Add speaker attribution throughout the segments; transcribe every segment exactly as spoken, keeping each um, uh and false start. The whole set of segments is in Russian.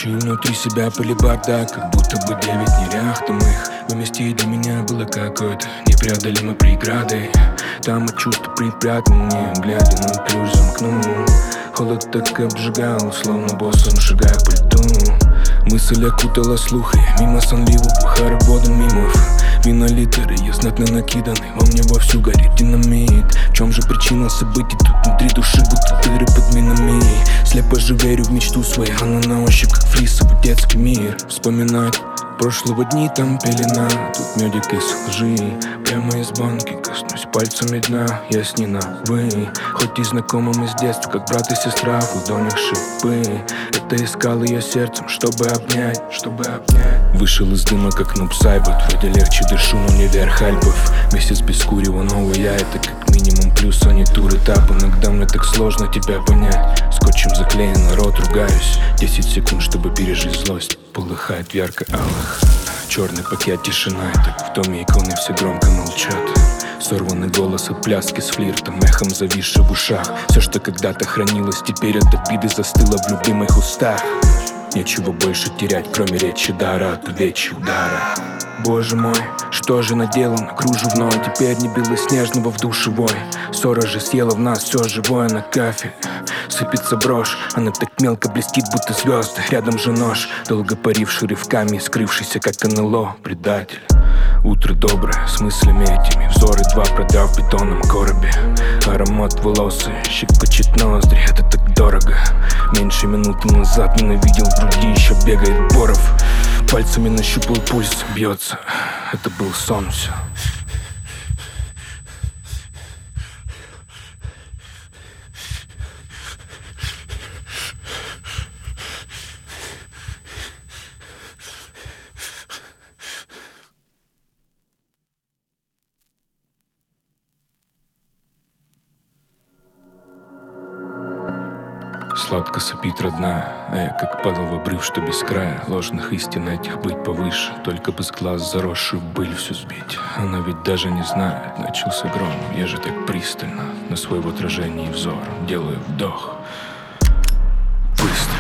Speaker 1: Чую внутри себя пыли бардак, как будто бы девять нерях там их. Вместе для меня было какой-то непреодолимой преградой. Там от чувства припрятанные, глядя на ключ замкнул. Холод так обжигал, словно боссом шагая по льду. Мысль окутала слух, и мимо сонливо пухара водом мимов. Винолитеры, я знатно накиданный, во мне вовсю горит динамит. В чем же причина событий тут внутри души, будто дыры под минами. Слепо же верю в мечту свою, она на ощупь как фрисовый детский мир. Вспоминать прошлого дни, там пелена, тут медик из лжи. Прямо из банки коснусь пальцами дна, я с ней на вы. Хоть и знакомы мы с детства, как брат и сестра, в ладонях шипы. Это искал ее сердцем, чтобы обнять, чтобы обнять. Вышел из дыма, как нуб сайбот, вроде легче дышу, но не верх Альпов. Месяц без курева, новый я, это как минимум плюс, а не тур этап. Иногда мне так сложно тебя понять. Скотчем заклеен, рот ругаюсь. Десять секунд, чтобы пережить злость, полыхает в ярко-алых. Черный пакет, тишина, так в доме иконы все громко молчат. Сорванный голос от пляски с флиртом, эхом зависший в ушах. Все, что когда-то хранилось, теперь от обиды застыло в любимых устах. Нечего больше терять, кроме речи дара от увечья удара. Боже мой, что же наделано кружевной, теперь не белоснежного в душевой. Ссора же съела в нас все живое на кафель. Сыпется брошь, она так мелко блестит, будто звезды. Рядом же нож, долго паривший рывками, скрывшийся как НЛО, предатель. Утро доброе, с мыслями этими, взоры два продав в бетонном коробе. Аромат волос и щекочет ноздри, это так дорого. Меньше минуты назад ненавидел, в груди еще бегает Боров. Пальцами нащупал пульс, бьется, это был сон все. Сладко сопит родная, а я как падал в обрыв, что без края. Ложных истин этих быть повыше, только бы с глаз заросший в быль всю сбить. Она ведь даже не знает, начался гром. Я же так пристально на свой в отражении взор делаю вдох. Выстрел.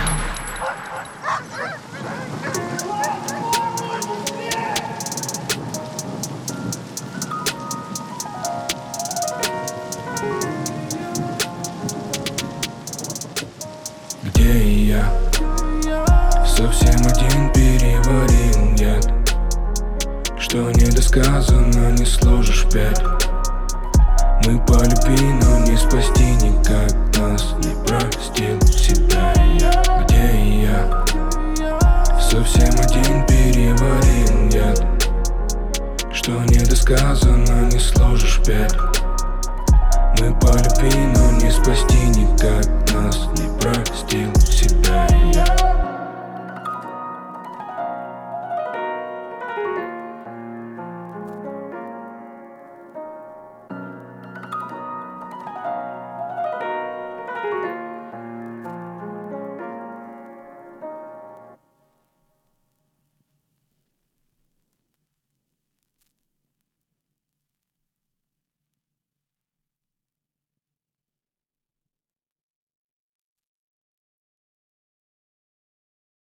Speaker 1: Где я? Совсем один переварил яд, что недосказанно не сложишь в пять.